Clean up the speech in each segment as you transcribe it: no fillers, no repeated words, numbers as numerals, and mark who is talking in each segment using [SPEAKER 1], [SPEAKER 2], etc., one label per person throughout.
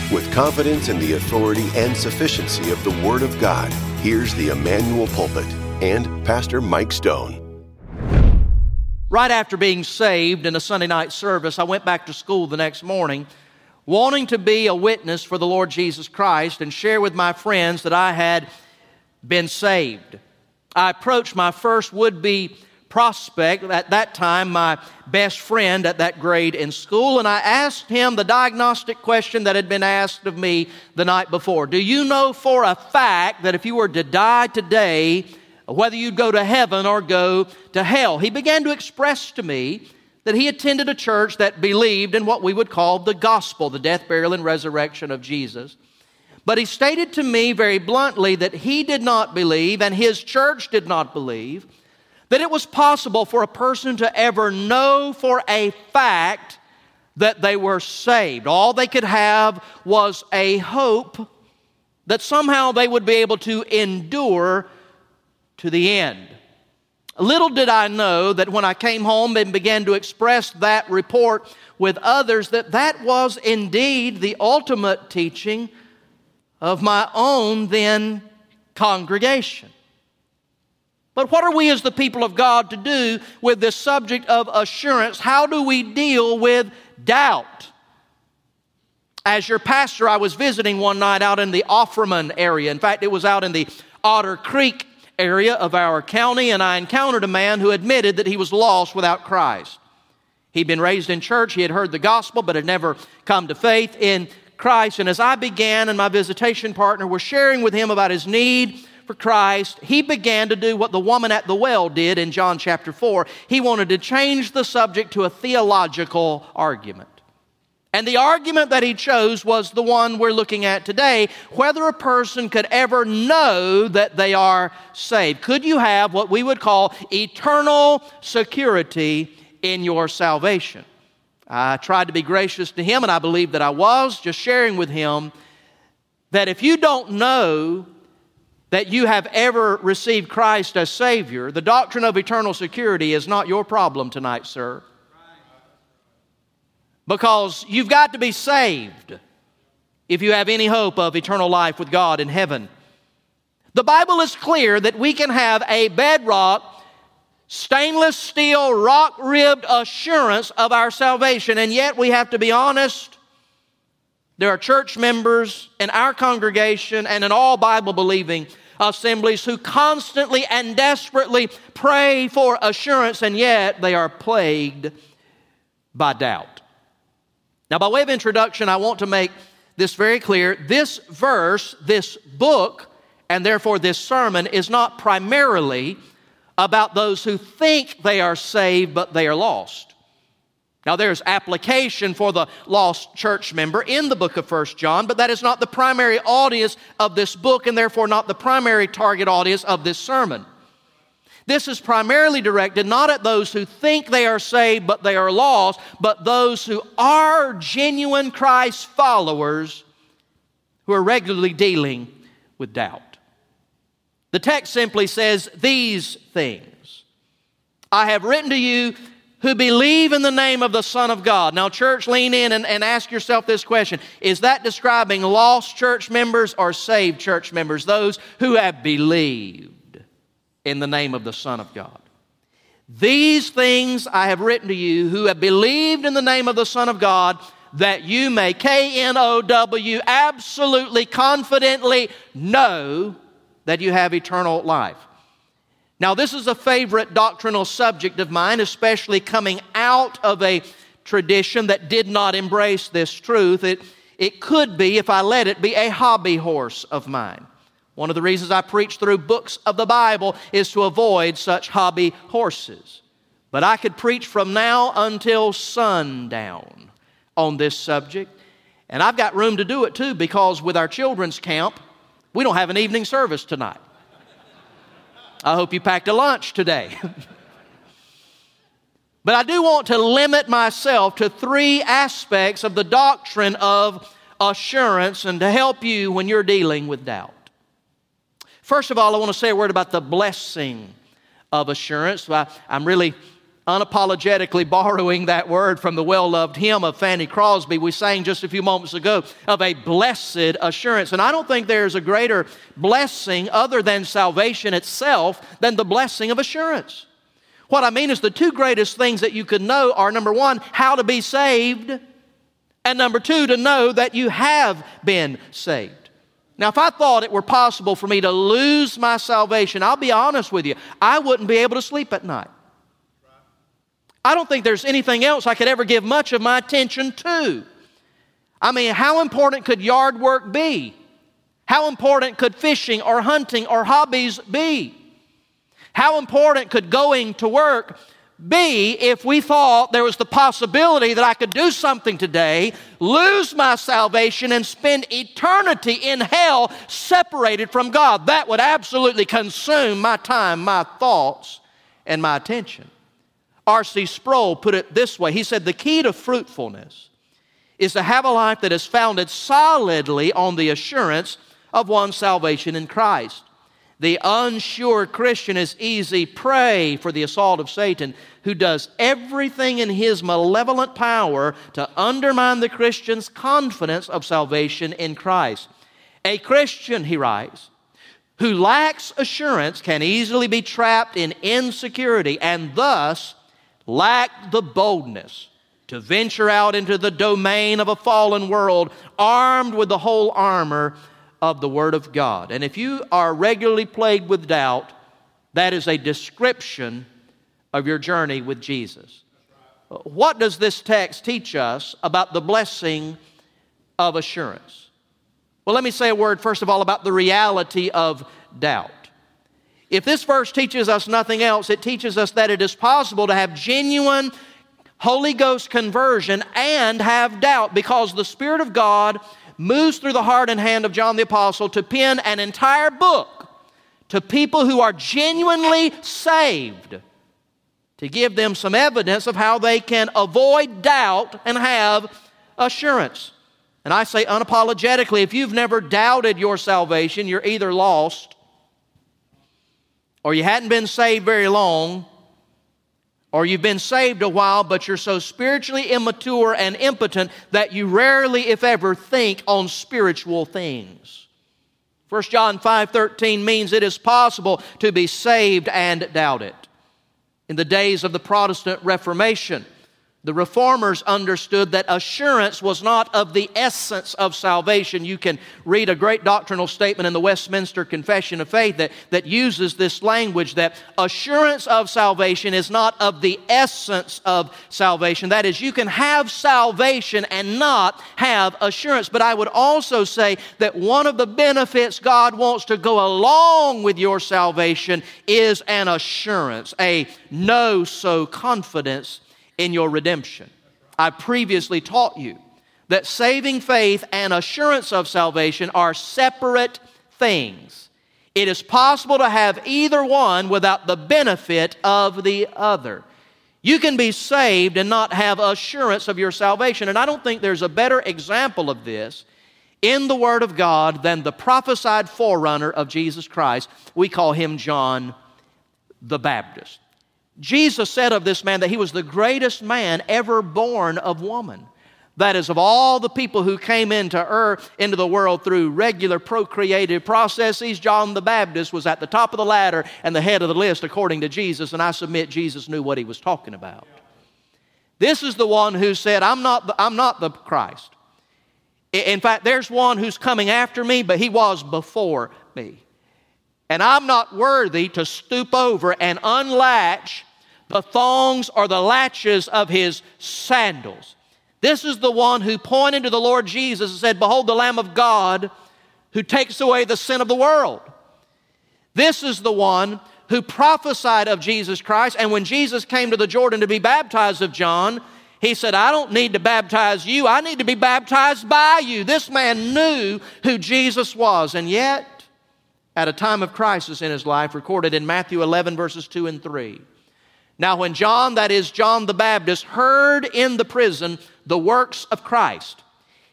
[SPEAKER 1] With confidence in the authority and sufficiency of the Word of God, here's the Emmanuel Pulpit and Pastor Mike Stone.
[SPEAKER 2] Right after being saved in a Sunday night service, I went back to school the next morning wanting to be a witness for the Lord Jesus Christ and share with my friends that I had been saved. I approached my first would-be prospect, at that time my best friend at that grade in school, and I asked him the diagnostic question that had been asked of me the night before. Do you know for a fact that if you were to die today, whether you'd go to heaven or go to hell? He began to express to me that he attended a church that believed in what we would call the gospel, the death, burial, and resurrection of Jesus. But he stated to me very bluntly that he did not believe, and his church did not believe, that it was possible for a person to ever know for a fact that they were saved. All they could have was a hope that somehow they would be able to endure to the end. Little did I know that when I came home and began to express that report with others, that was indeed the ultimate teaching of my own then congregation. But what are we as the people of God to do with this subject of assurance? How do we deal with doubt? As your pastor, I was visiting one night out in the Offerman area. In fact, it was out in the Otter Creek area of our county, and I encountered a man who admitted that he was lost without Christ. He'd been raised in church, he had heard the gospel, but had never come to faith in Christ. And as I began, and my visitation partner was sharing with him about his need for Christ, he began to do what the woman at the well did in John chapter 4. He wanted to change the subject to a theological argument. And the argument that he chose was the one we're looking at today, whether a person could ever know that they are saved. Could you have what we would call eternal security in your salvation? I tried to be gracious to him, and I believe that I was, just sharing with him that if you don't know that you have ever received Christ as Savior, the doctrine of eternal security is not your problem tonight, sir. Because you've got to be saved if you have any hope of eternal life with God in heaven. The Bible is clear that we can have a bedrock, stainless steel, rock-ribbed assurance of our salvation, and yet we have to be honest. There are church members in our congregation and in all Bible-believing assemblies who constantly and desperately pray for assurance, and yet they are plagued by doubt. Now, by way of introduction, I want to make this very clear. This verse, this book, and therefore this sermon is not primarily about those who think they are saved but they are lost. Now, there's application for the lost church member in the book of 1 John, but that is not the primary audience of this book and therefore not the primary target audience of this sermon. This is primarily directed not at those who think they are saved but they are lost, but those who are genuine Christ followers who are regularly dealing with doubt. The text simply says these things. I have written to you who believe in the name of the Son of God. Now, church, lean in and ask yourself this question. Is that describing lost church members or saved church members? Those who have believed in the name of the Son of God. These things I have written to you who have believed in the name of the Son of God, that you may, K-N-O-W, absolutely, confidently know that you have eternal life. Now, this is a favorite doctrinal subject of mine, especially coming out of a tradition that did not embrace this truth. It could be, if I let it be, a hobby horse of mine. One of the reasons I preach through books of the Bible is to avoid such hobby horses. But I could preach from now until sundown on this subject. And I've got room to do it too, because with our children's camp, we don't have an evening service tonight. I hope you packed a lunch today. But I do want to limit myself to three aspects of the doctrine of assurance and to help you when you're dealing with doubt. First of all, I want to say a word about the blessing of assurance. I'm really unapologetically borrowing that word from the well-loved hymn of Fanny Crosby we sang just a few moments ago of a blessed assurance. And I don't think there's a greater blessing other than salvation itself than the blessing of assurance. What I mean is the two greatest things that you could know are, number one, how to be saved, and number two, to know that you have been saved. Now, if I thought it were possible for me to lose my salvation, I'll be honest with you, I wouldn't be able to sleep at night. I don't think there's anything else I could ever give much of my attention to. I mean, how important could yard work be? How important could fishing or hunting or hobbies be? How important could going to work be if we thought there was the possibility that I could do something today, lose my salvation, and spend eternity in hell separated from God? That would absolutely consume my time, my thoughts, and my attention. R.C. Sproul put it this way. He said, the key to fruitfulness is to have a life that is founded solidly on the assurance of one's salvation in Christ. The unsure Christian is easy prey for the assault of Satan, who does everything in his malevolent power to undermine the Christian's confidence of salvation in Christ. A Christian, he writes, who lacks assurance can easily be trapped in insecurity and thus lack the boldness to venture out into the domain of a fallen world armed with the whole armor of the Word of God. And if you are regularly plagued with doubt, that is a description of your journey with Jesus. What does this text teach us about the blessing of assurance? Well, let me say a word, first of all, about the reality of doubt. If this verse teaches us nothing else, it teaches us that it is possible to have genuine Holy Ghost conversion and have doubt, because the Spirit of God moves through the heart and hand of John the Apostle to pen an entire book to people who are genuinely saved, to give them some evidence of how they can avoid doubt and have assurance. And I say unapologetically, if you've never doubted your salvation, you're either lost, or you hadn't been saved very long, or you've been saved a while, but you're so spiritually immature and impotent that you rarely, if ever, think on spiritual things. 1 John 5:13 means it is possible to be saved and doubt it. In the days of the Protestant Reformation, the Reformers understood that assurance was not of the essence of salvation. You can read a great doctrinal statement in the Westminster Confession of Faith that uses this language, that assurance of salvation is not of the essence of salvation. That is, you can have salvation and not have assurance. But I would also say that one of the benefits God wants to go along with your salvation is an assurance, a know-so confidence in your redemption. I previously taught you that saving faith and assurance of salvation are separate things. It is possible to have either one without the benefit of the other. You can be saved and not have assurance of your salvation. And I don't think there's a better example of this in the Word of God than the prophesied forerunner of Jesus Christ. We call him John the Baptist. Jesus said of this man that he was the greatest man ever born of woman. That is, of all the people who came into the world through regular procreative processes, John the Baptist was at the top of the ladder and the head of the list according to Jesus, and I submit Jesus knew what he was talking about. This is the one who said, I'm not the Christ. In fact, there's one who's coming after me, but he was before me. And I'm not worthy to stoop over and unlatch the thongs or the latches of his sandals. This is the one who pointed to the Lord Jesus and said, "Behold the Lamb of God who takes away the sin of the world." This is the one who prophesied of Jesus Christ, and when Jesus came to the Jordan to be baptized of John, he said, "I don't need to baptize you, I need to be baptized by you." This man knew who Jesus was, and yet, at a time of crisis in his life, recorded in Matthew 11, verses 2 and 3. Now when John, that is John the Baptist, heard in the prison the works of Christ,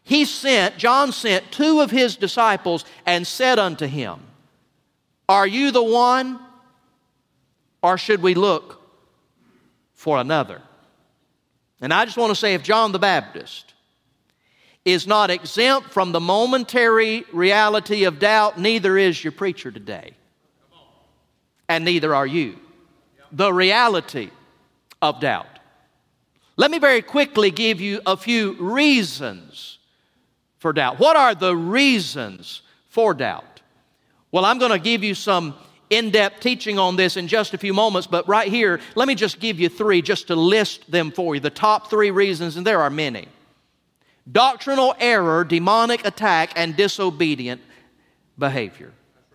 [SPEAKER 2] John sent two of his disciples and said unto him, "Are you the one, or should we look for another. And I just want to say, if John the Baptist is not exempt from the momentary reality of doubt, neither is your preacher today. And neither are you. The reality of doubt. Let me very quickly give you a few reasons for doubt. What are the reasons for doubt? Well, I'm going to give you some in-depth teaching on this in just a few moments, but right here, let me just give you three just to list them for you. The top three reasons, and there are many. Doctrinal error, demonic attack, and disobedient behavior.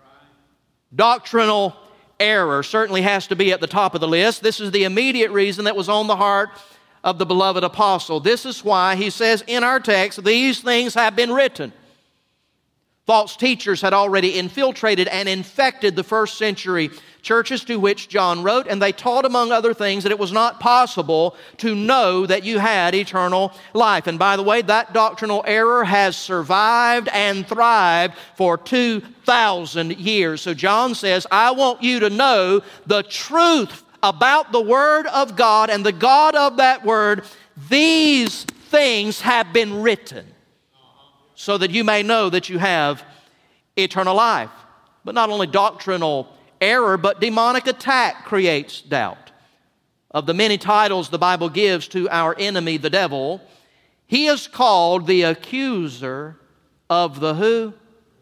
[SPEAKER 2] Doctrinal error certainly has to be at the top of the list. This is the immediate reason that was on the heart of the beloved apostle. This is why he says in our text, these things have been written. False teachers had already infiltrated and infected the first century churches to which John wrote, and they taught, among other things, that it was not possible to know that you had eternal life. And by the way, that doctrinal error has survived and thrived for 2,000 years. So John says, I want you to know the truth about the Word of God and the God of that Word. These things have been written, so that you may know that you have eternal life. But not only doctrinal error, but demonic attack creates doubt. Of the many titles the Bible gives to our enemy, the devil, he is called the accuser of the who?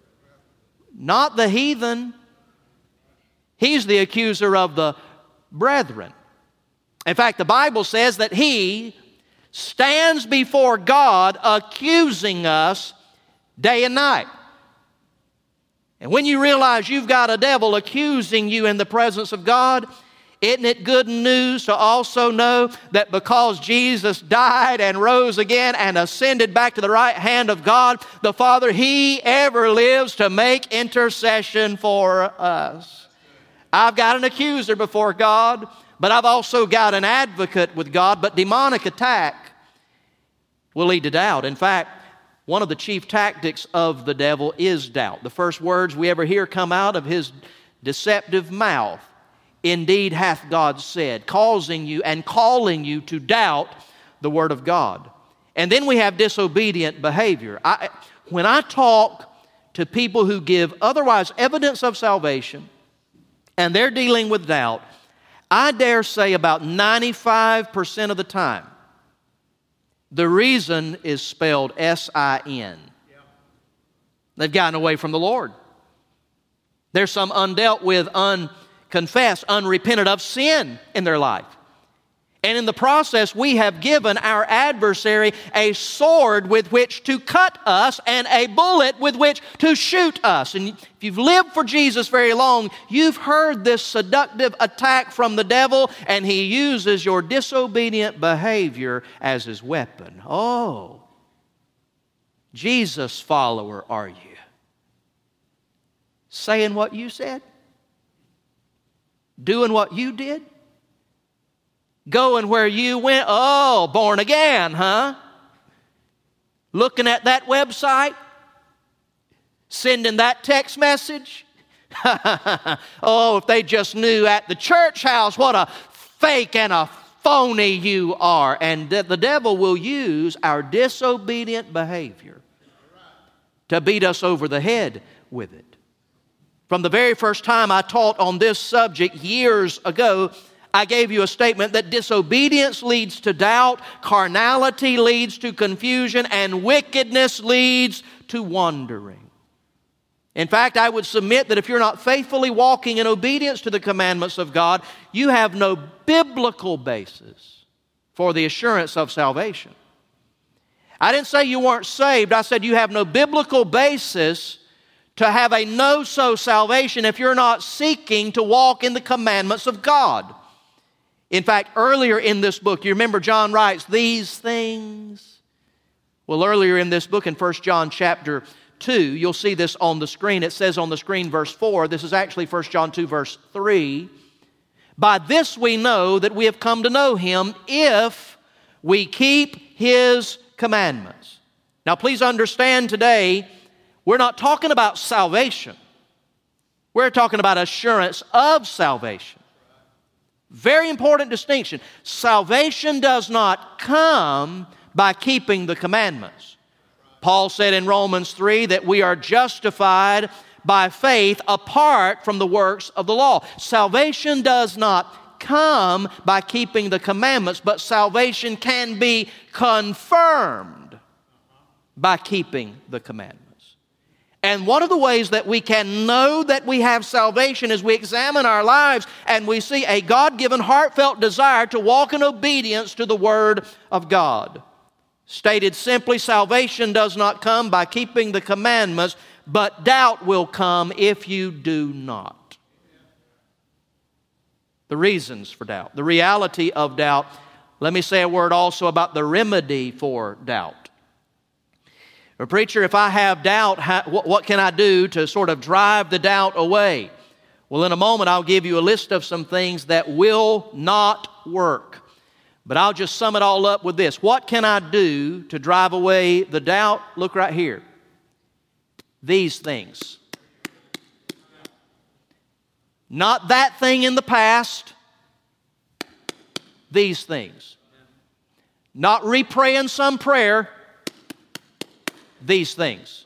[SPEAKER 2] Not the heathen. He's the accuser of the brethren. In fact, the Bible says that he stands before God accusing us day and night. And when you realize you've got a devil accusing you in the presence of God, isn't it good news to also know that because Jesus died and rose again and ascended back to the right hand of God, the Father, He ever lives to make intercession for us. I've got an accuser before God, but I've also got an advocate with God. But demonic attack will lead to doubt. In fact, one of the chief tactics of the devil is doubt. The first words we ever hear come out of his deceptive mouth, indeed hath God said, causing you and calling you to doubt the Word of God. And then we have disobedient behavior. When I talk to people who give otherwise evidence of salvation, and they're dealing with doubt, I dare say about 95% of the time, the reason is spelled S-I-N. They've gotten away from the Lord. There's some undealt with, unconfessed, unrepented of sin in their life. And in the process, we have given our adversary a sword with which to cut us and a bullet with which to shoot us. And if you've lived for Jesus very long, you've heard this seductive attack from the devil, and he uses your disobedient behavior as his weapon. Oh, Jesus follower are you? Saying what you said? Doing what you did? Going where you went? Oh, born again, huh? Looking at that website? Sending that text message? Oh, if they just knew at the church house what a fake and a phony you are. And the devil will use our disobedient behavior to beat us over the head with it. From the very first time I taught on this subject years ago, I gave you a statement that disobedience leads to doubt, carnality leads to confusion, and wickedness leads to wandering. In fact, I would submit that if you're not faithfully walking in obedience to the commandments of God, you have no biblical basis for the assurance of salvation. I didn't say you weren't saved. I said you have no biblical basis to have a no-so salvation if you're not seeking to walk in the commandments of God. In fact, earlier in this book, you remember John writes, these things. Well, earlier in this book, in 1 John chapter 2, you'll see this on the screen. It says on the screen, verse 4. This is actually 1 John 2, verse 3. By this we know that we have come to know Him if we keep His commandments. Now, please understand today, we're not talking about salvation. We're talking about assurance of salvation. Very important distinction. Salvation does not come by keeping the commandments. Paul said in Romans 3 that we are justified by faith apart from the works of the law. Salvation does not come by keeping the commandments, but salvation can be confirmed by keeping the commandments. And one of the ways that we can know that we have salvation is we examine our lives and we see a God-given heartfelt desire to walk in obedience to the Word of God. Stated simply, salvation does not come by keeping the commandments, but doubt will come if you do not. The reasons for doubt, the reality of doubt. Let me say a word also about the remedy for doubt. Preacher, if I have doubt, what can I do to sort of drive the doubt away? Well, in a moment, I'll give you a list of some things that will not work. But I'll just sum it all up with this. What can I do to drive away the doubt? Look right here. These things. Not that thing in the past. These things. Not repraying some prayer. These things.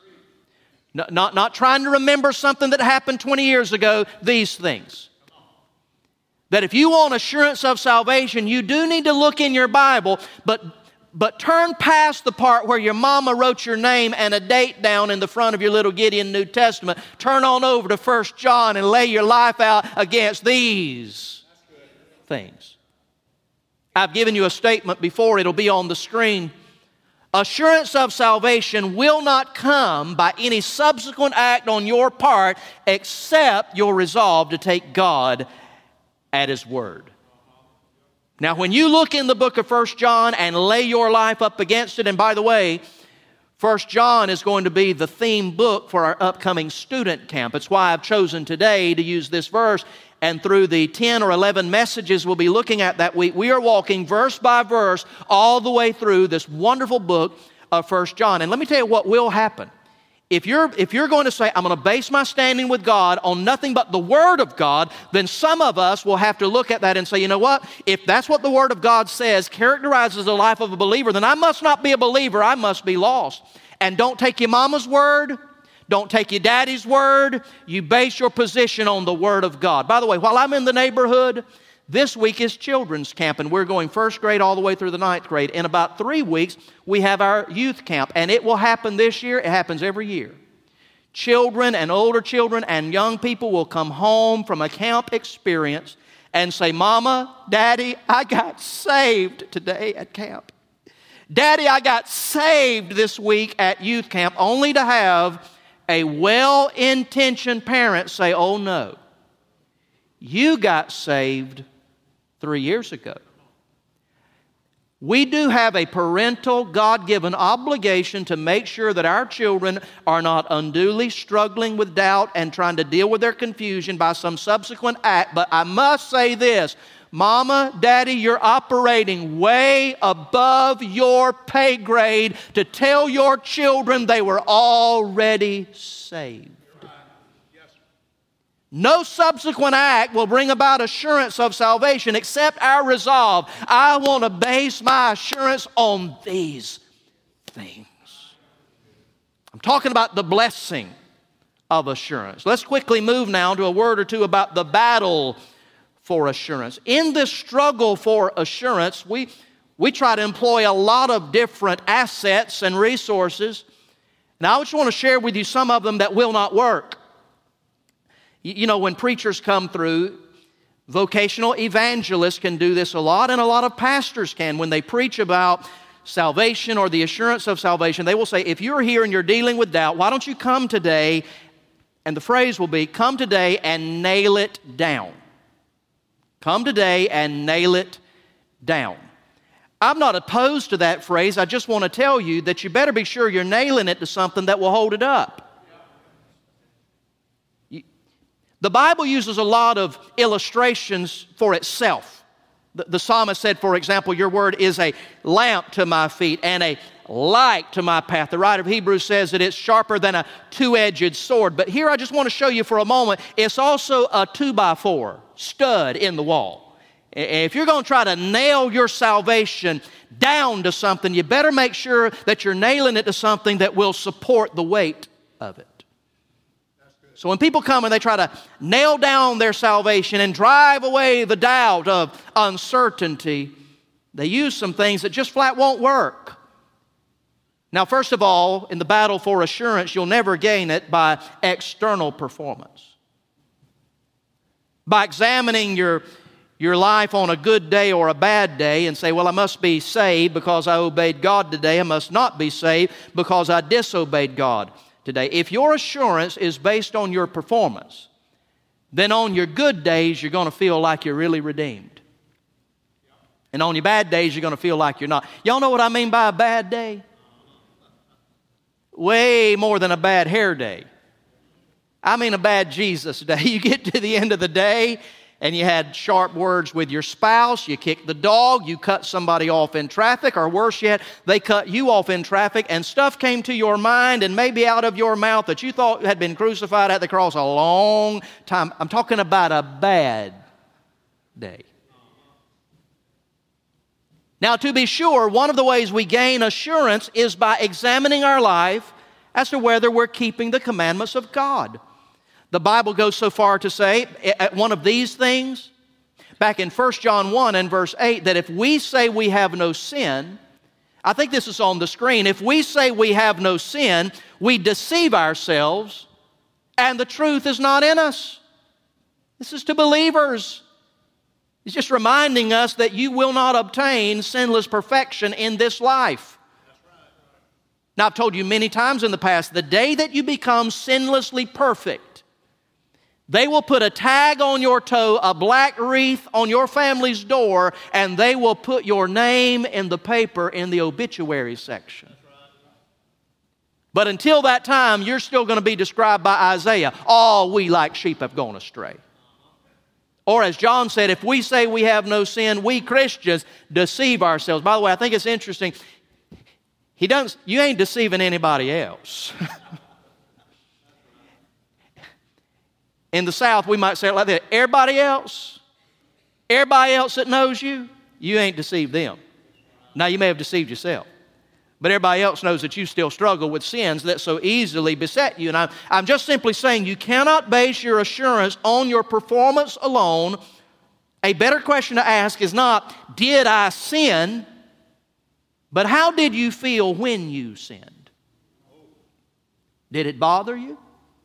[SPEAKER 2] Not trying to remember something that happened 20 years ago. These things. That if you want assurance of salvation, you do need to look in your Bible, but turn past the part where your mama wrote your name and a date down in the front of your little Gideon New Testament. Turn on over to 1 John and lay your life out against these things. I've given you a statement before. It'll be on the screen. Assurance of salvation will not come by any subsequent act on your part except your resolve to take God at His Word. Now, when you look in the book of 1 John and lay your life up against it, and by the way, 1 John is going to be the theme book for our upcoming student camp. It's why I've chosen today to use this verse. And through the 10 or 11 messages we'll be looking at that week, we are walking verse by verse all the way through this wonderful book of 1 John. And let me tell you what will happen. If you're going to say, I'm going to base my standing with God on nothing but the Word of God, then some of us will have to look at that and say, you know what? If that's what the Word of God says characterizes the life of a believer, then I must not be a believer. I must be lost. And don't take your mama's word. Don't take your daddy's word. You base your position on the Word of God. By the way, while I'm in the neighborhood, this week is children's camp, and we're going first grade all the way through the ninth grade. In about 3 weeks, we have our youth camp, and it will happen this year. It happens every year. Children and older children and young people will come home from a camp experience and say, Mama, Daddy, I got saved today at camp. Daddy, I got saved this week at youth camp, only to have a well-intentioned parent say, oh no, you got saved 3 years ago. We do have a parental, God-given obligation to make sure that our children are not unduly struggling with doubt and trying to deal with their confusion by some subsequent act. But I must say this, Mama, Daddy, you're operating way above your pay grade to tell your children they were already saved. No subsequent act will bring about assurance of salvation except our resolve. I want to base my assurance on these things. I'm talking about the blessing of assurance. Let's quickly move now to a word or two about the battle for assurance. In this struggle for assurance, we try to employ a lot of different assets and resources. And I just want to share with you some of them that will not work. You know, when preachers come through, vocational evangelists can do this a lot, and a lot of pastors can. When they preach about salvation or the assurance of salvation, they will say, if you're here and you're dealing with doubt, why don't you come today? And the phrase will be, come today and nail it down. Come today and nail it down. I'm not opposed to that phrase. I just want to tell you that you better be sure you're nailing it to something that will hold it up. The Bible uses a lot of illustrations for itself. The psalmist said, for example, your word is a lamp to my feet and a light to my path. The writer of Hebrews says that it's sharper than a two-edged sword. But here I just want to show you for a moment, it's also a 2x4 stud in the wall. If you're going to try to nail your salvation down to something, you better make sure that you're nailing it to something that will support the weight of it. So when people come and they try to nail down their salvation and drive away the doubt of uncertainty, they use some things that just flat won't work. Now, first of all, in the battle for assurance, you'll never gain it by external performance. By examining your life on a good day or a bad day and say, well, I must be saved because I obeyed God today. I must not be saved because I disobeyed God today. If your assurance is based on your performance, then on your good days, you're going to feel like you're really redeemed. And on your bad days, you're going to feel like you're not. Y'all know what I mean by a bad day? Way more than a bad hair day. I mean a bad Jesus day. You get to the end of the day and you had sharp words with your spouse, you kicked the dog, you cut somebody off in traffic, or worse yet, they cut you off in traffic, and stuff came to your mind and maybe out of your mouth that you thought had been crucified at the cross a long time. I'm talking about a bad day. Now, to be sure, one of the ways we gain assurance is by examining our life as to whether we're keeping the commandments of God. The Bible goes so far to say, at one of these things, back in 1 John 1 and verse 8, that if we say we have no sin, I think this is on the screen, if we say we have no sin, we deceive ourselves, and the truth is not in us. This is to believers. He's just reminding us that you will not obtain sinless perfection in this life. Now, I've told you many times in the past, the day that you become sinlessly perfect, they will put a tag on your toe, a black wreath on your family's door, and they will put your name in the paper in the obituary section. But until that time, you're still going to be described by Isaiah, all we like sheep have gone astray. Or as John said, if we say we have no sin, we Christians deceive ourselves. By the way, I think it's interesting. You ain't deceiving anybody else. In the South, we might say it like that. Everybody else that knows you, you ain't deceived them. Now, you may have deceived yourself. But everybody else knows that you still struggle with sins that so easily beset you. And I'm just simply saying you cannot base your assurance on your performance alone. A better question to ask is not, did I sin? But how did you feel when you sinned? Did it bother you?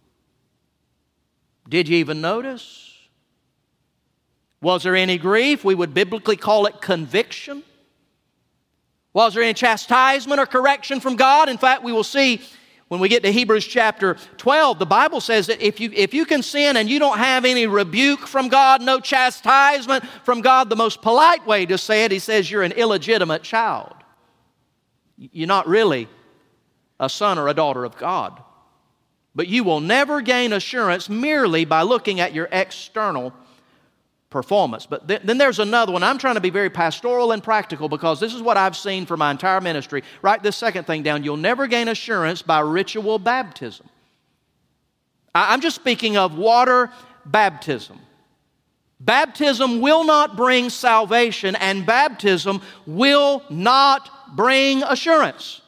[SPEAKER 2] Did you even notice? Was there any grief? We would biblically call it conviction. Was there any chastisement or correction from God? In fact, we will see when we get to Hebrews chapter 12, the Bible says that if you can sin and you don't have any rebuke from God, no chastisement from God, the most polite way to say it, he says you're an illegitimate child. You're not really a son or a daughter of God. But you will never gain assurance merely by looking at your external performance. But then there's another one. I'm trying to be very pastoral and practical because this is what I've seen for my entire ministry. Write this second thing down. You'll never gain assurance by ritual baptism. I'm just speaking of water baptism. Baptism will not bring salvation, and baptism will not bring assurance.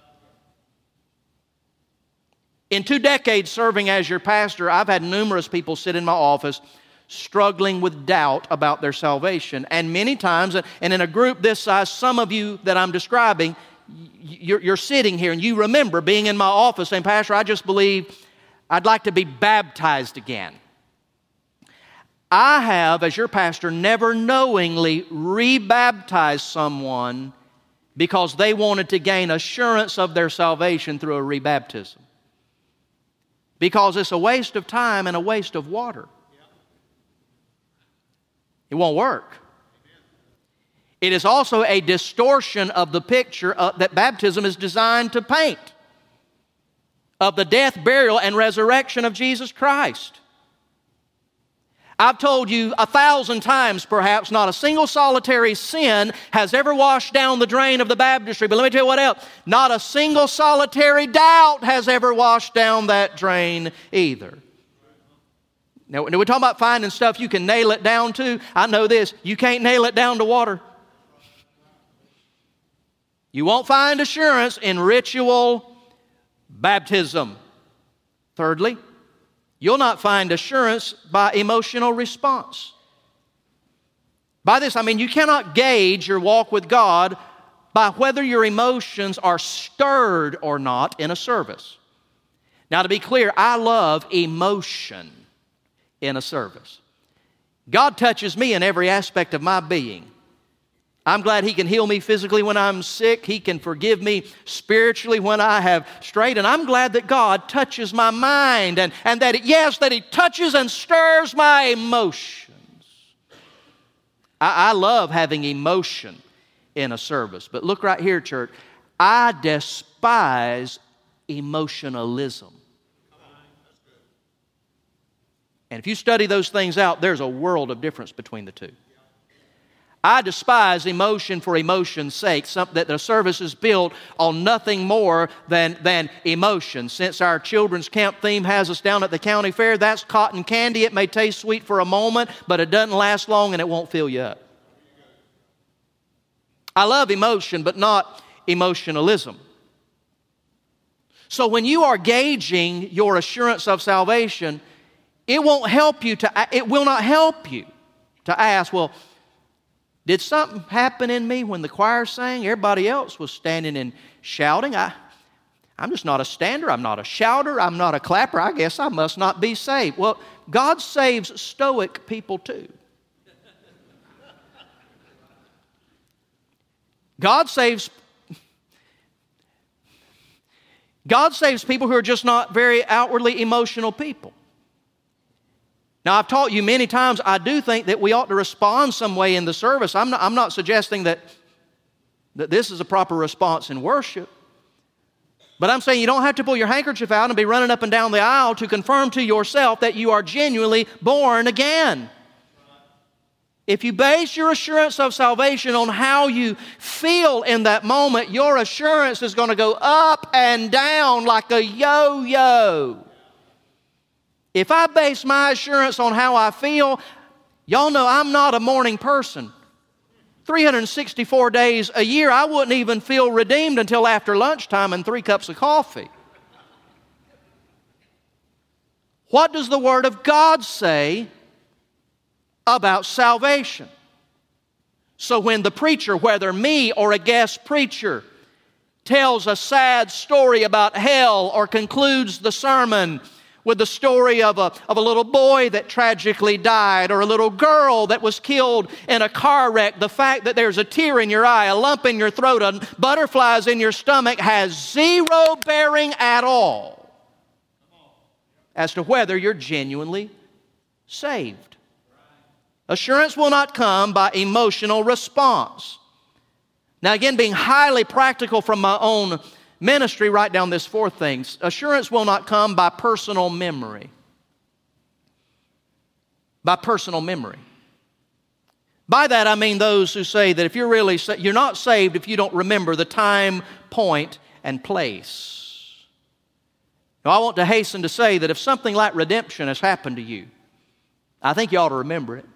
[SPEAKER 2] In 2 decades serving as your pastor, I've had numerous people sit in my office struggling with doubt about their salvation. And many times, and in a group this size, some of you that I'm describing, you're sitting here and you remember being in my office saying, Pastor, I just believe I'd like to be baptized again. I have, as your pastor, never knowingly rebaptized someone because they wanted to gain assurance of their salvation through a rebaptism. Because it's a waste of time and a waste of water. It won't work. It is also a distortion of the picture that baptism is designed to paint of the death, burial, and resurrection of Jesus Christ. I've told you 1,000 times perhaps, not a single solitary sin has ever washed down the drain of the baptistry. But let me tell you what else. Not a single solitary doubt has ever washed down that drain either. Now, we're talking about finding stuff you can nail it down to. I know this, you can't nail it down to water. You won't find assurance in ritual baptism. Thirdly, you'll not find assurance by emotional response. By this, I mean you cannot gauge your walk with God by whether your emotions are stirred or not in a service. Now, to be clear, I love emotion in a service. God touches me in every aspect of my being. I'm glad He can heal me physically when I'm sick. He can forgive me spiritually when I have strayed. And I'm glad that God touches my mind and that He touches and stirs my emotions. I love having emotion in a service. But look right here, church. I despise emotionalism. And if you study those things out, there's a world of difference between the two. I despise emotion for emotion's sake, something that the service is built on nothing more than emotion. Since our children's camp theme has us down at the county fair, that's cotton candy. It may taste sweet for a moment, but it doesn't last long and it won't fill you up. I love emotion, but not emotionalism. So when you are gauging your assurance of salvation, it will not help you to ask, well, did something happen in me when the choir sang? Everybody else was standing and shouting. I'm just not a stander. I'm not a shouter. I'm not a clapper. I guess I must not be saved. Well, God saves stoic people too. God saves people who are just not very outwardly emotional people. Now, I've taught you many times, I do think that we ought to respond some way in the service. I'm not suggesting that this is a proper response in worship. But I'm saying you don't have to pull your handkerchief out and be running up and down the aisle to confirm to yourself that you are genuinely born again. If you base your assurance of salvation on how you feel in that moment, your assurance is going to go up and down like a yo-yo. If I base my assurance on how I feel, y'all know I'm not a morning person. 364 days a year, I wouldn't even feel redeemed until after lunchtime and 3 cups of coffee. What does the Word of God say about salvation? So when the preacher, whether me or a guest preacher, tells a sad story about hell or concludes the sermon with the story of a little boy that tragically died or a little girl that was killed in a car wreck, the fact that there's a tear in your eye, a lump in your throat, butterflies in your stomach has zero bearing at all as to whether you're genuinely saved. Assurance will not come by emotional response. Now again, being highly practical from my own ministry, write down this 4th thing. Assurance will not come by personal memory. By personal memory. By that I mean those who say that if you're not saved if you don't remember the time, point, and place. Now I want to hasten to say that if something like redemption has happened to you, I think you ought to remember it.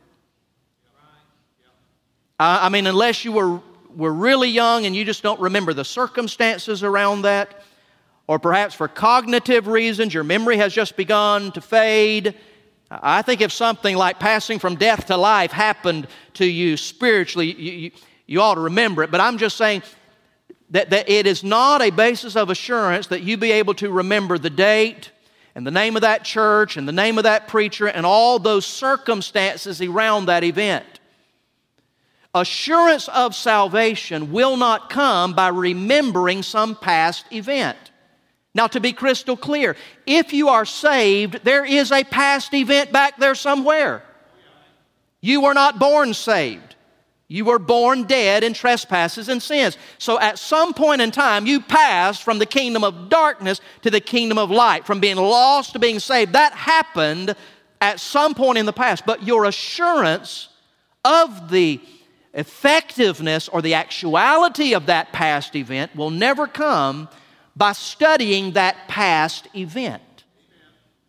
[SPEAKER 2] I mean, unless you were really young and you just don't remember the circumstances around that, or perhaps for cognitive reasons your memory has just begun to fade. I think if something like passing from death to life happened to you spiritually, you ought to remember it. But I'm just saying that it is not a basis of assurance that you be able to remember the date and the name of that church and the name of that preacher and all those circumstances around that event. Assurance of salvation will not come by remembering some past event. Now, to be crystal clear, if you are saved, there is a past event back there somewhere. You were not born saved. You were born dead in trespasses and sins. So at some point in time, you passed from the kingdom of darkness to the kingdom of light, from being lost to being saved. That happened at some point in the past. But your assurance of the effectiveness or the actuality of that past event will never come by studying that past event.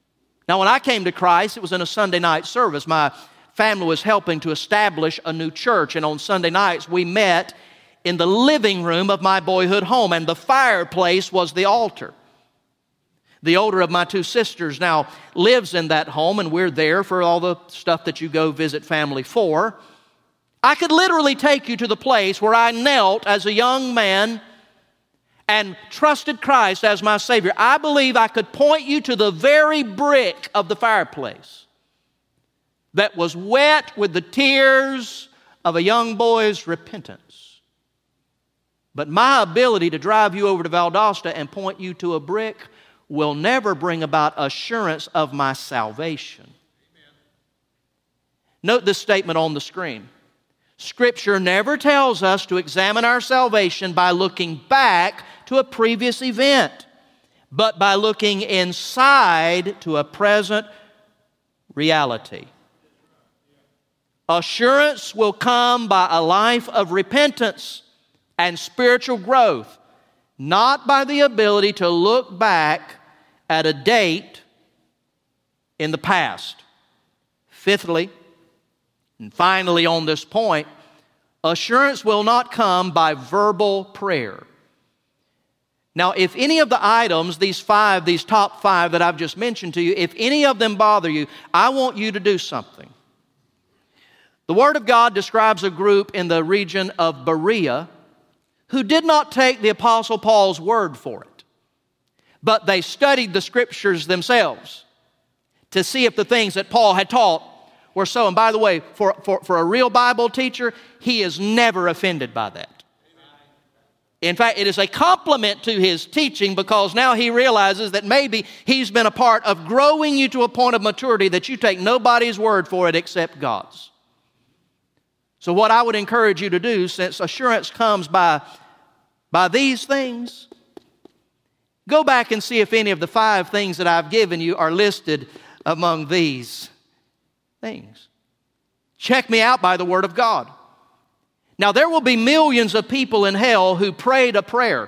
[SPEAKER 2] Now, when I came to Christ, it was in a Sunday night service. My family was helping to establish a new church, and on Sunday nights we met in the living room of my boyhood home, and the fireplace was the altar. The older of my two sisters now lives in that home, and we're there for all the stuff that you go visit family for. I could literally take you to the place where I knelt as a young man and trusted Christ as my Savior. I believe I could point you to the very brick of the fireplace that was wet with the tears of a young boy's repentance. But my ability to drive you over to Valdosta and point you to a brick will never bring about assurance of my salvation. Amen. Note this statement on the screen. Scripture never tells us to examine our salvation by looking back to a previous event, but by looking inside to a present reality. Assurance will come by a life of repentance and spiritual growth, not by the ability to look back at a date in the past. Fifthly, and finally on this point, assurance will not come by verbal prayer. Now, if any of the items, these top five that I've just mentioned to you, if any of them bother you, I want you to do something. The Word of God describes a group in the region of Berea who did not take the Apostle Paul's word for it, but they studied the Scriptures themselves to see if the things that Paul had taught were so. And by the way, for a real Bible teacher, he is never offended by that. In fact, it is a compliment to his teaching, because now he realizes that maybe he's been a part of growing you to a point of maturity that you take nobody's word for it except God's. So what I would encourage you to do, since assurance comes by these things, go back and see if any of the 5 things that I've given you are listed among these things. Check me out by the Word of God. Now, there will be millions of people in hell who prayed a prayer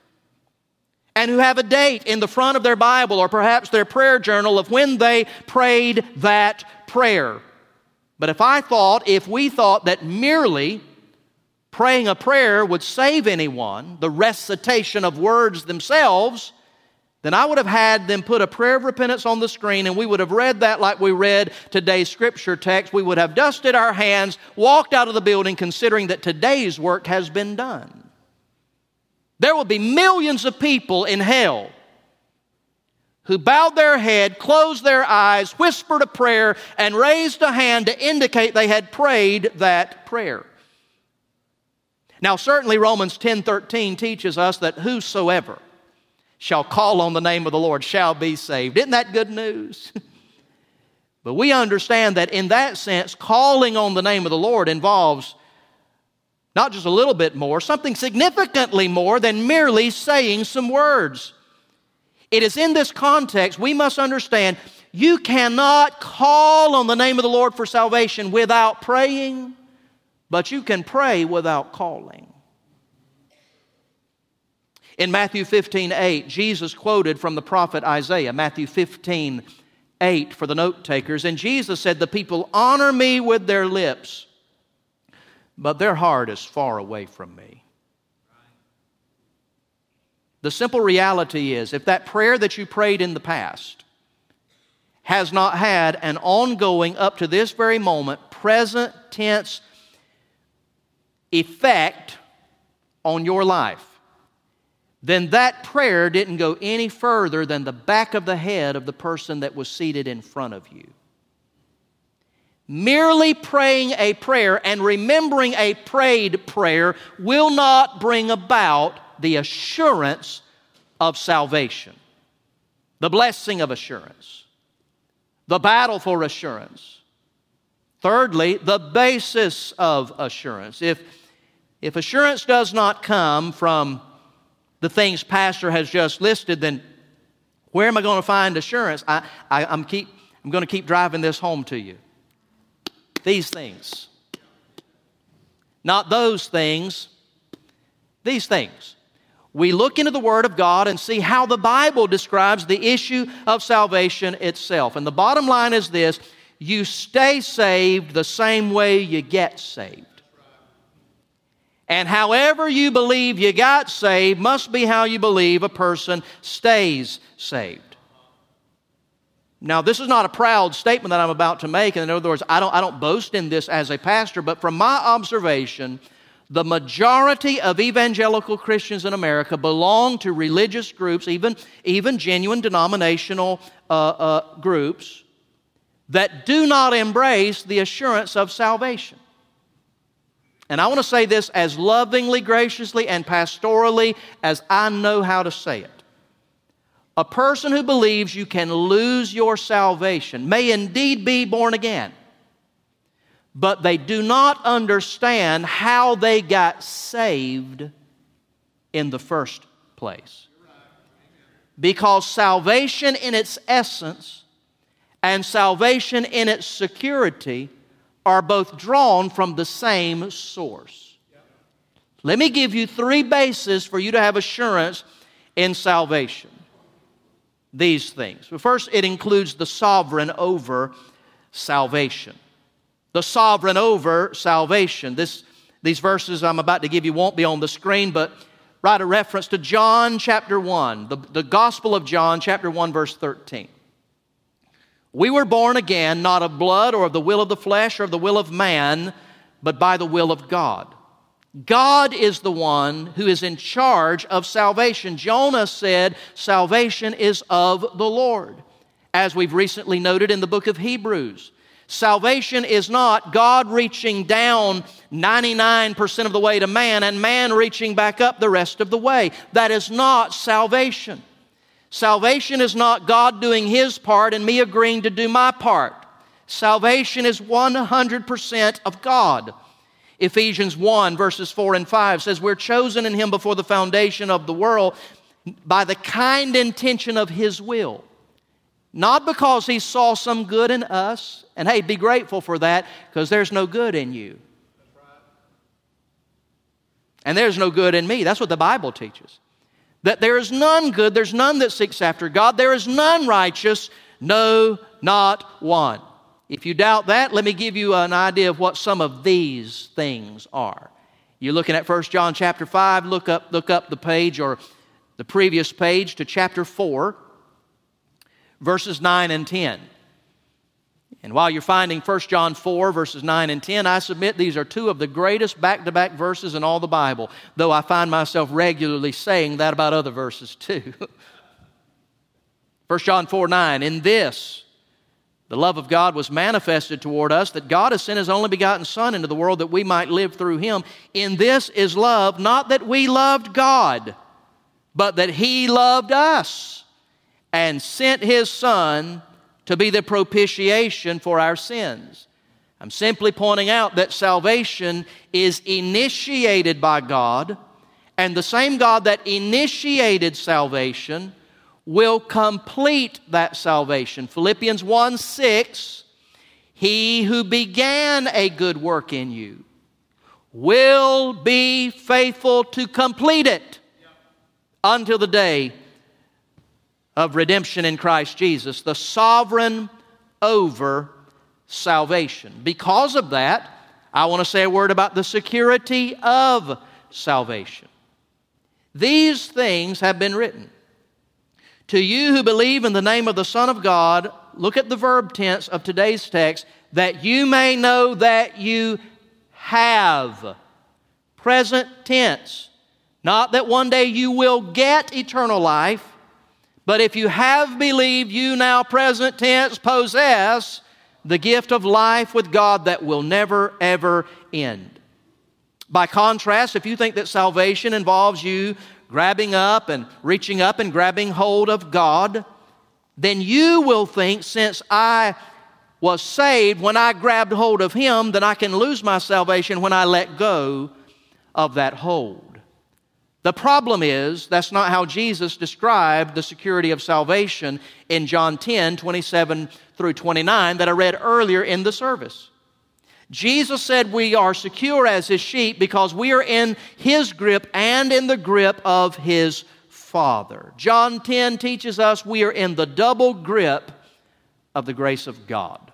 [SPEAKER 2] and who have a date in the front of their Bible or perhaps their prayer journal of when they prayed that prayer. But if we thought that merely praying a prayer would save anyone, the recitation of words themselves, then I would have had them put a prayer of repentance on the screen, and we would have read that like we read today's scripture text. We would have dusted our hands, walked out of the building, considering that today's work has been done. There will be millions of people in hell who bowed their head, closed their eyes, whispered a prayer, and raised a hand to indicate they had prayed that prayer. Now, certainly Romans 10:13 teaches us that whosoever shall call on the name of the Lord shall be saved. Isn't that good news? But we understand that in that sense, calling on the name of the Lord involves not just a little bit more, something significantly more than merely saying some words. It is in this context we must understand you cannot call on the name of the Lord for salvation without praying, but you can pray without calling. In Matthew 15:8, Jesus quoted from the prophet Isaiah, Matthew 15:8 for the note takers, and Jesus said, "The people honor me with their lips, but their heart is far away from me." The simple reality is, if that prayer that you prayed in the past has not had an ongoing, up to this very moment, present tense effect on your life, then that prayer didn't go any further than the back of the head of the person that was seated in front of you. Merely praying a prayer and remembering a prayed prayer will not bring about the assurance of salvation, the blessing of assurance, the battle for assurance. Thirdly, the basis of assurance. If assurance does not come from the things Pastor has just listed, then where am I going to find assurance? I'm going to keep driving this home to you. These things. Not those things. These things. we look into the Word of God and see how the Bible describes the issue of salvation itself. And the bottom line is this: you stay saved the same way you get saved. And however you believe you got saved must be how you believe a person stays saved. Now, this is not a proud statement that I'm about to make. In other words, I don't boast in this as a pastor, but from my observation, the majority of evangelical Christians in America belong to religious groups, even genuine denominational groups, that do not embrace the assurance of salvation. And I want to say this as lovingly, graciously, and pastorally as I know how to say it. A person who believes you can lose your salvation may indeed be born again, but they do not understand how they got saved in the first place. Because salvation in its essence and salvation in its security are both drawn from the same source. Let me give you 3 bases for you to have assurance in salvation. These things. But first, it includes the sovereign over salvation. The sovereign over salvation. These verses I'm about to give you won't be on the screen, but write a reference to John chapter 1, the Gospel of John chapter 1, verse 13. We were born again, not of blood or of the will of the flesh or of the will of man, but by the will of God. God is the one who is in charge of salvation. Jonah said, salvation is of the Lord. As we've recently noted in the book of Hebrews, salvation is not God reaching down 99% of the way to man and man reaching back up the rest of the way. That is not salvation. Salvation is not God doing His part and me agreeing to do my part. Salvation is 100% of God. Ephesians 1, verses 4 and 5 says, we're chosen in Him before the foundation of the world by the kind intention of His will. Not because He saw some good in us, and hey, be grateful for that, because there's no good in you. And there's no good in me. That's what the Bible teaches. That there is none good, there's none that seeks after God, there is none righteous, no, not one. If you doubt that, let me give you an idea of what some of these things are. You're looking at 1 John chapter 5, look up the page or the previous page to chapter 4, verses 9 and 10. And while you're finding 1 John 4, verses 9 and 10, I submit these are 2 of the greatest back-to-back verses in all the Bible, though I find myself regularly saying that about other verses too. 1 John 4, 9, in this, the love of God was manifested toward us, that God has sent His only begotten Son into the world that we might live through Him. In this is love, not that we loved God, but that He loved us and sent His Son to be the propitiation for our sins. I'm simply pointing out that salvation is initiated by God, and the same God that initiated salvation will complete that salvation. Philippians 1:6, He who began a good work in you will be faithful to complete it until the day of redemption in Christ Jesus, the sovereign over salvation. Because of that, I want to say a word about the security of salvation. These things have been written. To you who believe in the name of the Son of God, look at the verb tense of today's text, that you may know that you have. Present tense. Not that one day you will get eternal life, but if you have believed, you now, present tense, possess the gift of life with God that will never, ever end. By contrast, if you think that salvation involves you grabbing up and reaching up and grabbing hold of God, then you will think, since I was saved when I grabbed hold of Him, then I can lose my salvation when I let go of that hold. The problem is, that's not how Jesus described the security of salvation in John 10, 27 through 29 that I read earlier in the service. Jesus said we are secure as His sheep because we are in His grip and in the grip of His Father. John 10 teaches us we are in the double grip of the grace of God.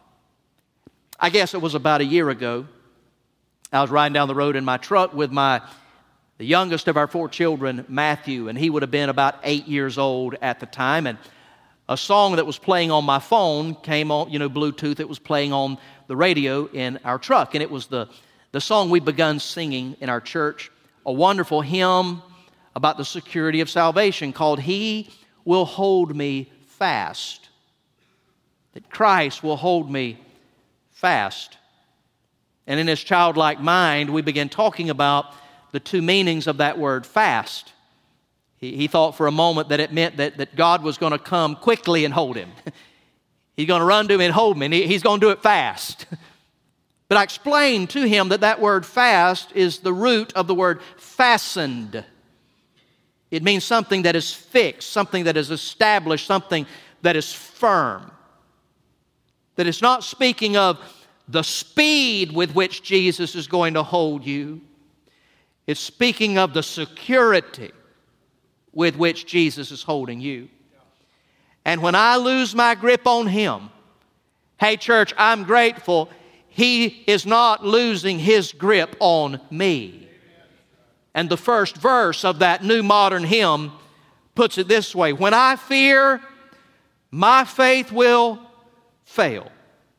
[SPEAKER 2] I guess it was about a year ago. I was riding down the road in my truck with the youngest of our 4 children, Matthew, and he would have been about 8 years old at the time. And a song that was playing on my phone came on, Bluetooth. It was playing on the radio in our truck, and it was the song we'd begun singing in our church, a wonderful hymn about the security of salvation called He Will Hold Me Fast. That Christ will hold me fast. And in His childlike mind, we began talking about the 2 meanings of that word fast. He thought for a moment that it meant that God was going to come quickly and hold him. He's going to run to me and hold me, and He's going to do it fast. But I explained to him that word fast is the root of the word fastened. It means something that is fixed, something that is established, something that is firm. That it's not speaking of the speed with which Jesus is going to hold you. It's speaking of the security with which Jesus is holding you. And when I lose my grip on Him, hey church, I'm grateful He is not losing His grip on me. And the first verse of that new modern hymn puts it this way: when I fear, my faith will fail.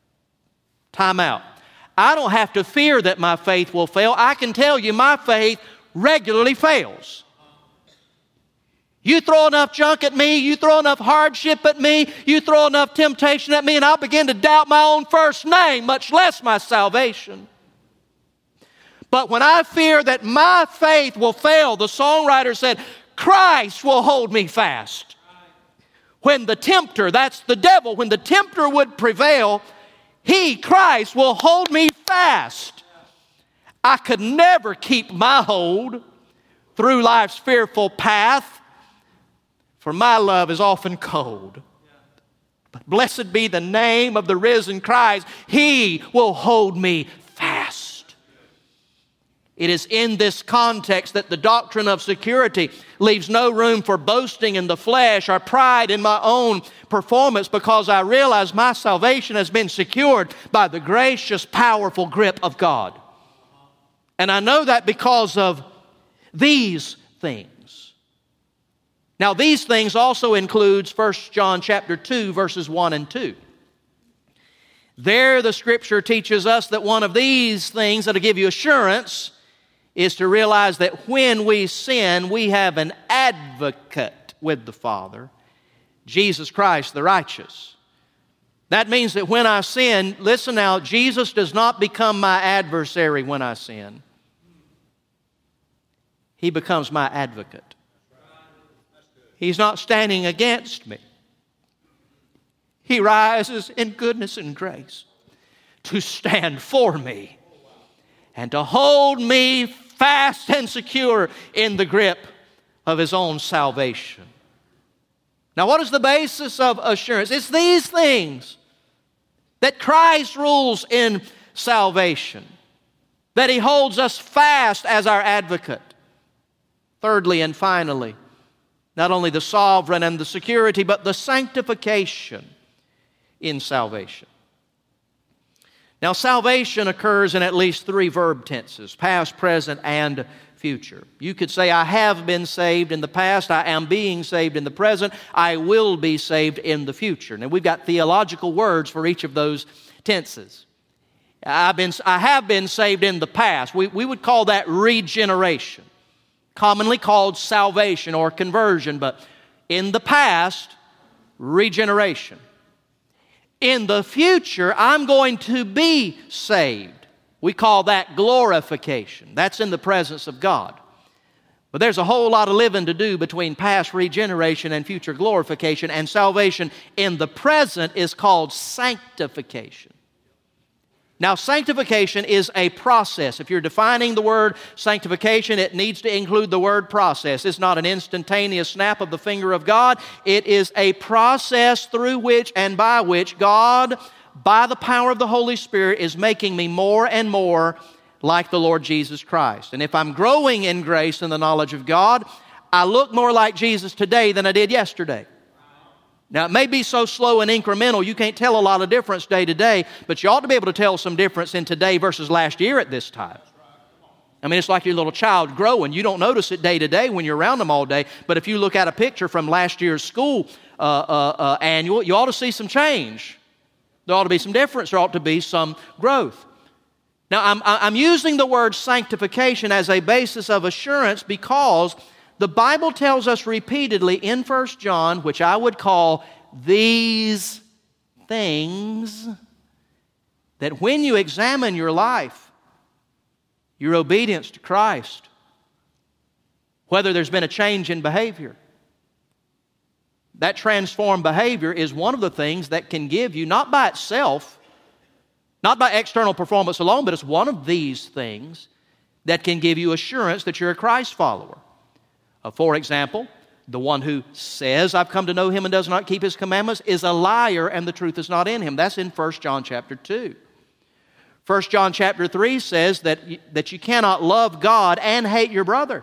[SPEAKER 2] Time out. I don't have to fear that my faith will fail. I can tell you my faith regularly fails. You throw enough junk at me, you throw enough hardship at me, you throw enough temptation at me, and I'll begin to doubt my own first name, much less my salvation. But when I fear that my faith will fail, the songwriter said, Christ will hold me fast. When the tempter, that's the devil, when the tempter would prevail, He, Christ, will hold me fast. I could never keep my hold through life's fearful path, for my love is often cold. But blessed be the name of the risen Christ. He will hold me fast. It is in this context that the doctrine of security leaves no room for boasting in the flesh or pride in my own performance, because I realize my salvation has been secured by the gracious, powerful grip of God. And I know that because of these things. Now, these things also includes 1 John chapter 2, verses 1 and 2. There, the Scripture teaches us that one of these things that'll give you assurance is to realize that when we sin, we have an advocate with the Father, Jesus Christ the righteous. That means that when I sin, listen now, Jesus does not become my adversary when I sin. He becomes my advocate. He's not standing against me. He rises in goodness and grace to stand for me and to hold me fast and secure in the grip of His own salvation. Now, what is the basis of assurance? It's these things: that Christ rules in salvation, that He holds us fast as our advocate. Thirdly and finally, not only the sovereign and the security, but the sanctification in salvation. Now, salvation occurs in at least 3 verb tenses: past, present, and future. You could say, I have been saved in the past, I am being saved in the present, I will be saved in the future. Now, we've got theological words for each of those tenses. I have been saved in the past. We would call that regeneration, commonly called salvation or conversion, but in the past, regeneration. In the future, I'm going to be saved. We call that glorification. That's in the presence of God. But there's a whole lot of living to do between past regeneration and future glorification, and salvation in the present is called sanctification. Now, sanctification is a process. If you're defining the word sanctification, it needs to include the word process. It's not an instantaneous snap of the finger of God. It is a process through which and by which God, by the power of the Holy Spirit, is making me more and more like the Lord Jesus Christ. And if I'm growing in grace and the knowledge of God, I look more like Jesus today than I did yesterday. Now, it may be so slow and incremental, you can't tell a lot of difference day to day, but you ought to be able to tell some difference in today versus last year at this time. I mean, it's like your little child growing. You don't notice it day to day when you're around them all day, but if you look at a picture from last year's school annual, you ought to see some change. There ought to be some difference. There ought to be some growth. Now, I'm using the word sanctification as a basis of assurance because the Bible tells us repeatedly in 1 John, which I would call these things, that when you examine your life, your obedience to Christ, whether there's been a change in behavior, that transformed behavior is one of the things that can give you, not by itself, not by external performance alone, but it's one of these things that can give you assurance that you're a Christ follower. For example, the one who says, I've come to know Him and does not keep His commandments is a liar and the truth is not in him. That's in 1 John chapter 2. 1 John chapter 3 says that you cannot love God and hate your brother.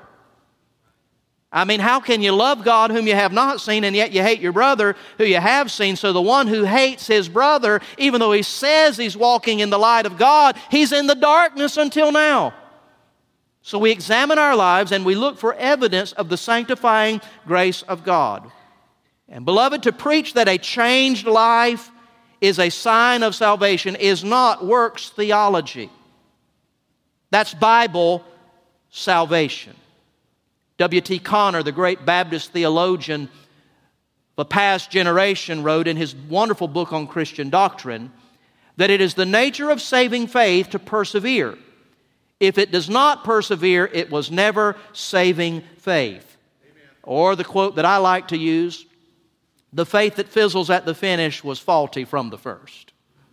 [SPEAKER 2] I mean, how can you love God whom you have not seen and yet you hate your brother who you have seen? So the one who hates his brother, even though he says he's walking in the light of God, he's in the darkness until now. So we examine our lives and we look for evidence of the sanctifying grace of God. And beloved, to preach that a changed life is a sign of salvation is not works theology. That's Bible salvation. W.T. Conner, the great Baptist theologian of a past generation, wrote in his wonderful book on Christian doctrine that it is the nature of saving faith to persevere. If it does not persevere, it was never saving faith. Amen. Or the quote that I like to use, the faith that fizzles at the finish was faulty from the first.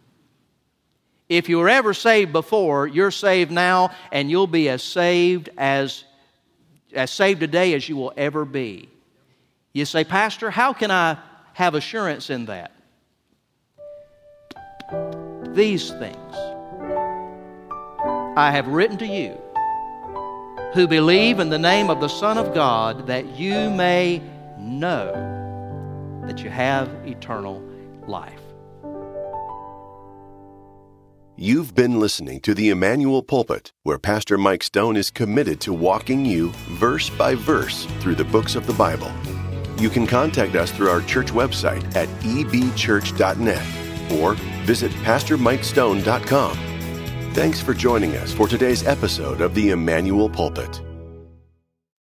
[SPEAKER 2] If you were ever saved before, you're saved now, and you'll be as saved today as you will ever be. You say, Pastor, how can I have assurance in that? These things I have written to you who believe in the name of the Son of God, that you may know that you have eternal life.
[SPEAKER 1] You've been listening to the Emmanuel Pulpit, where Pastor Mike Stone is committed to walking you verse by verse through the books of the Bible. You can contact us through our church website at ebchurch.net or visit pastormikestone.com. Thanks for joining us for today's episode of the Emmanuel Pulpit.